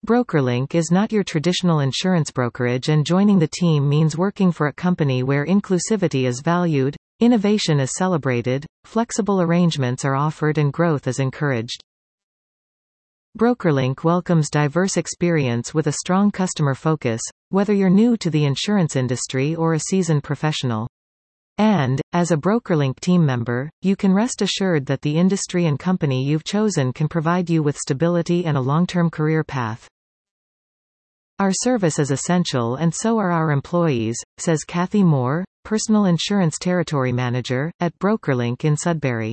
BrokerLink is not your traditional insurance brokerage, and joining the team means working for a company where inclusivity is valued, innovation is celebrated, flexible arrangements are offered and growth is encouraged. BrokerLink welcomes diverse experience with a strong customer focus, whether you're new to the insurance industry or a seasoned professional. And, as a BrokerLink team member, you can rest assured that the industry and company you've chosen can provide you with stability and a long-term career path. Our service is essential and so are our employees, says Kathy Moore, Personal Insurance Territory Manager, at BrokerLink in Sudbury.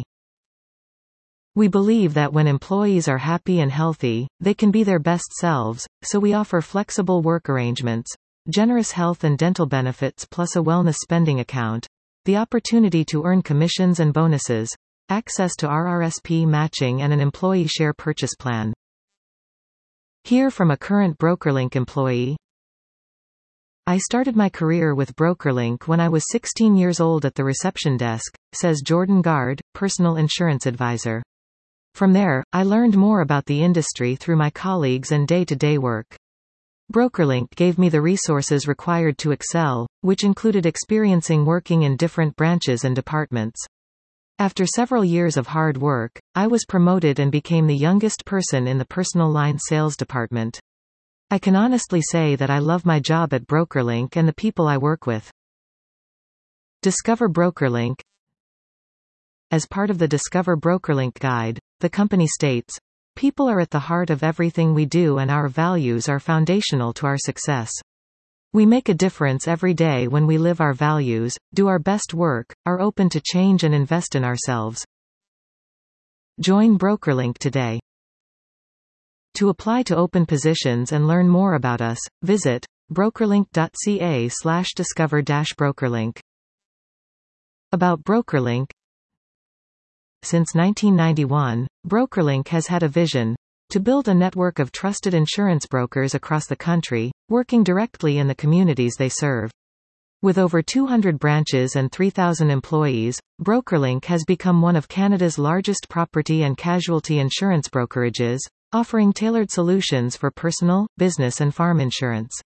We believe that when employees are happy and healthy, they can be their best selves, so we offer flexible work arrangements, generous health and dental benefits plus a wellness spending account, the opportunity to earn commissions and bonuses, access to RRSP matching and an employee share purchase plan. Hear from a current BrokerLink employee. I started my career with BrokerLink when I was 16 years old at the reception desk, says Jordan Gard, Personal Insurance Advisor. From there, I learned more about the industry through my colleagues and day-to-day work. BrokerLink gave me the resources required to excel, which included experiencing working in different branches and departments. After several years of hard work, I was promoted and became the youngest person in the personal line sales department. I can honestly say that I love my job at BrokerLink and the people I work with. Discover BrokerLink. As part of the Discover BrokerLink guide, the company states, "People are at the heart of everything we do and our values are foundational to our success. We make a difference every day when we live our values, do our best work, are open to change and invest in ourselves." Join BrokerLink today. To apply to open positions and learn more about us, visit brokerlink.ca/discover-brokerlink. About BrokerLink. Since 1991, BrokerLink has had a vision to build a network of trusted insurance brokers across the country, working directly in the communities they serve. With over 200 branches and 3,000 employees, BrokerLink has become one of Canada's largest property and casualty insurance brokerages, offering tailored solutions for personal, business and farm insurance.